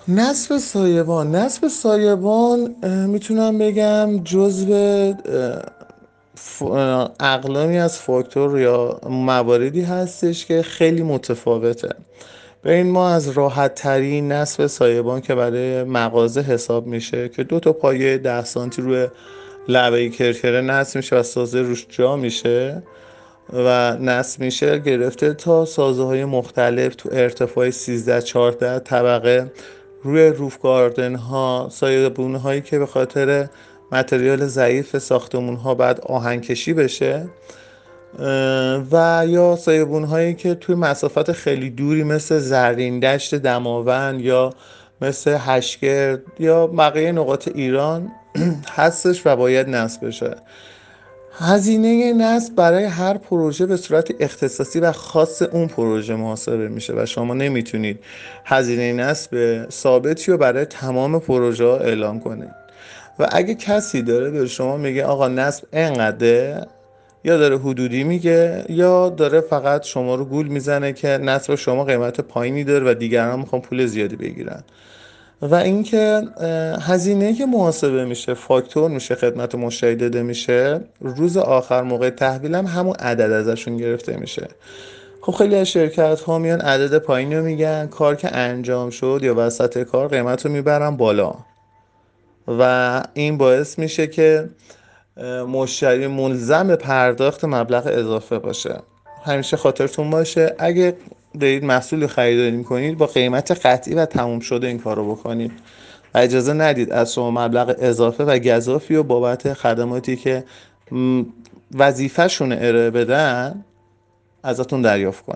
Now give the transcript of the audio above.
نصب سایبان میتونم بگم جزو اقلامی از فاکتور یا مواردی هستش که خیلی متفاوته. ببین، ما از راحت ترین نصب سایبان که برای مغازه حساب میشه که دو تا پایه 10 سانتی روی لبه کرکره نصب میشه و سازه روش جا میشه و نصب میشه، گرفته تا سازه های مختلف تو ارتفاع 13-14 طبقه روی روف گاردن ها، سایبون هایی که به خاطر متریال ضعیف ساختمون ها بعد آهن کشی بشه، و یا سایبون هایی که توی مسافت خیلی دوری مثل زرین دشت دماوند یا مثل هشگرد یا بقیه نقاط ایران هستش و باید نصب بشه. هزینه نصب برای هر پروژه به صورت اختصاصی و خاص اون پروژه محاسبه میشه و شما نمیتونید هزینه نصب ثابتی رو برای تمام پروژه ها اعلام کنید. و اگه کسی داره به شما میگه آقا نصب انقدره، یا داره حدودی میگه یا داره فقط شما رو گول میزنه که نصب شما قیمت پایینی داره و دیگران میخوان پول زیادی بگیرن. و اینکه هزینه‌ای که محاسبه میشه فاکتور میشه، خدمت مشتری داده میشه، روز آخر موقع تحویل هم همون عدد ازشون گرفته میشه. خب خیلی از شرکت ها میان عدد پایین رو میگن، کار که انجام شد یا وسط کار قیمت رو میبرن بالا و این باعث میشه که مشتری ملزم به پرداخت مبلغ اضافه باشه. همیشه خاطرتون باشه اگه دارید محصول خریداری میکنید با قیمت قطعی و تموم شده این کار رو بکنید و اجازه ندید از شما مبلغ اضافه و گزافی و بابت خدماتی که وظیفه شونه ارائه بدن ازتون دریافت کنن.